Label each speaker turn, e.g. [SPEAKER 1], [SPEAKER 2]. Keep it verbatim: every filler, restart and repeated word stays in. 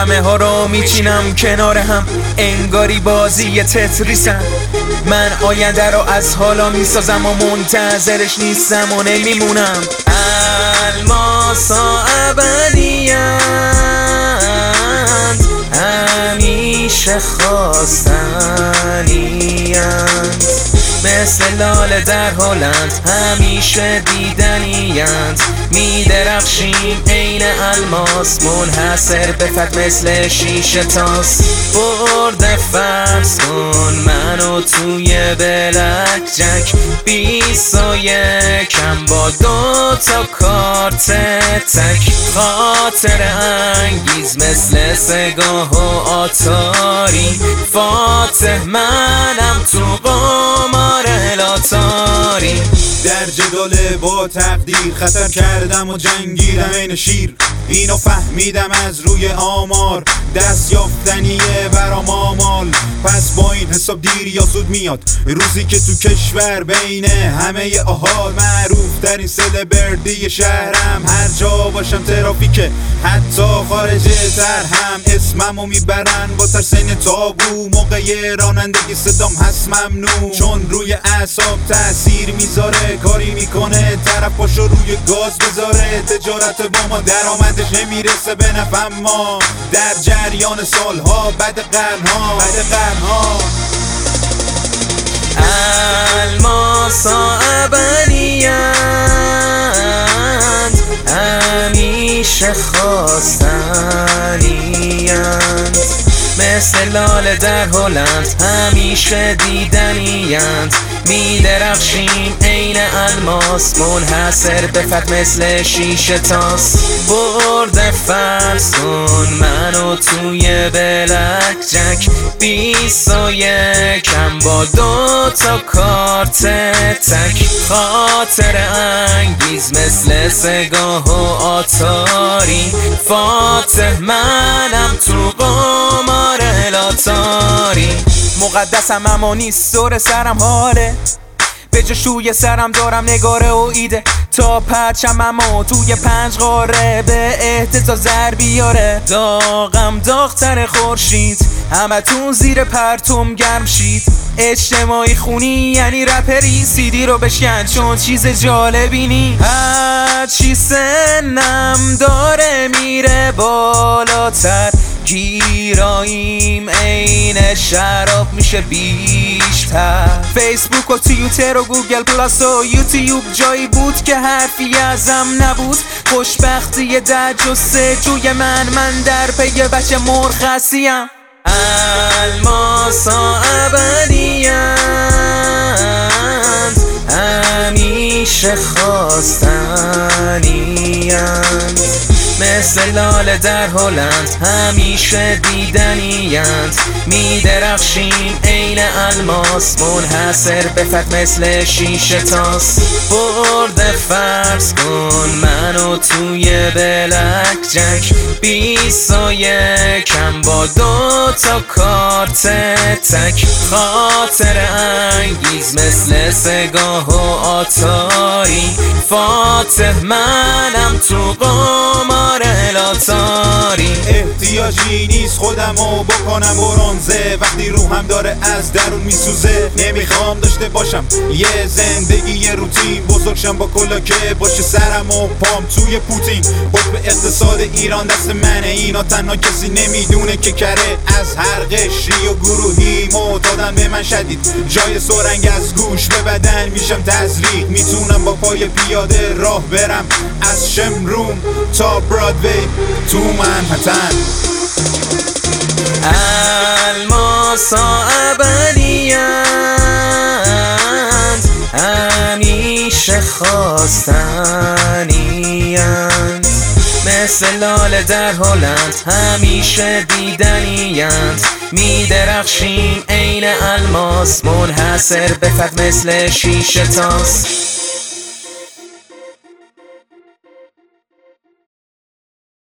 [SPEAKER 1] همه ها رو میچینم کنار هم، انگاری بازی تتریسم. من آینده رو از حالا میسازم و منتظرش نیستم و نمیمونم. الماسا ابدی‌اند، همیشه خواستنی‌اند، مثل لاله در هلند همیشه دیدنی‌اند. میدرخشیم عین الماس، منحصر به فرد مثل شیشه تاس. برده فرض کن منو توی بلک جک، بیست و یکم با دو تا کارت تک. خاطر انگیز مثل سگاه و آتاری، فاتح منم تو قمار لاتاری.
[SPEAKER 2] در جدال با تقدیر خطر کردم و جنگیدم این شیر، اینو فهمیدم از روی آمار، دست یافتنیه برام آمال. پس با این حساب دیر یا زود میاد روزی که تو کشور بین همه آهال معروف در این سلبردی شهرم. هر جا باشم ترافیکه، حتی خارجه تر هم اسممو میبرن با ترسین تابو. موقع رانندگی صدام هست ممنوع، چون روی اعصاب تاثیر میذاره. کاری میکنه طرف پاشو روی گاز بذاره، تجارت با ما درآمدش نمیرسه به نفع ما. در جریان سالها بعد قرنها بعد قرنها
[SPEAKER 1] الماسا ابدی‌اند، همیشه خواستنی‌اند، مثل لاله در هلند همیشه دیدنی‌اند. میدرخشیم عین الماس، منحصر به فرد مثل شیشه تاس. برده فرض کن منو توی بلک جک، بیست و یکم با دو تا کارت تک. خاطر انگیز مثل سگاه و آتاری، فاتح منم تو قمار لاتاری. مقدسم اما نیست دور سرم حاله، به جا شوی سرم دارم نگاره و ایده. تا پرچم اما توی پنج قاره به اهتزاز زر بیاره. داغم داغتر خورشید، همه تون زیر پرتم گرم شید. اجتماعی خونی یعنی رپری، سیدی رو بشکن چون چیز جالبی نی. هر چی سنم داره میره بالاتر، گیراییم عین شراب میشه بیشتر. فیسبوک و توییتر و گوگل پلاس و یوتیوب جایی بود که حرفی ازم نبود. خوشبختی در جستجوی من، من در پی بچه مرخصیم. الماسا ابدی‌اند، همیشه خواستنی‌اند، مثل لاله در هلند همیشه دیدنی‌اند. میدرخشیم عین الماس، منحصر به فرد مثل شیشه تاس. برده فرض کن منو توی بلک جک، بیست و یکم با دو تا کارت تک. خاطر انگیز مثل سگاه و آتاری، فاتح منم تو قمار لاتاری.
[SPEAKER 2] احتیاجی نیست خودمو بکنم برنزه، وقتی روحم داره از درون میسوزه. نمیخوام داشته باشم یه زندگی یه روتین، بزرگشم با کلاکه باشه سرم و پام توی پوتین. حکم اقتصاد ایران دست منه، اینا تنها کسی نمیدونه که کره از هر قشری و گروهی معتادن به من شدید. جای سرنگ از گوش به بدن میشم تزریق، میتونم با پای پیاده راه برم از شمرون تا برادوی تو منهتن.
[SPEAKER 1] الماسا ابدی‌اند، همیشه خواستنی‌اند، مثل لاله در هلند همیشه دیدنی‌اند. میدرخشیم عین الماس، منحصر به فرد مثل شیشه تاس.